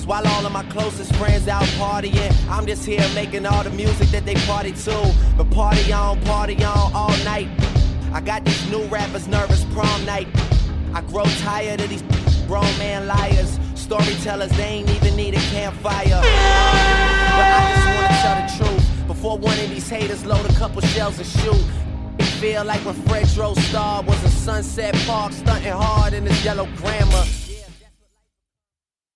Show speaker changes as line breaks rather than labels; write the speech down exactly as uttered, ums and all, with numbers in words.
while all of my closest friends out partying. I'm just here making all the music that they party to. But party on, party on all night. I got these new rappers nervous prom night. I grow tired of these grown man liars. Storytellers, they ain't even need a campfire. But I just wanna tell the truth before one of these haters load a couple shells and shoot. It feel like when Fred Star was in Sunset Park stunting hard in his yellow Grammar.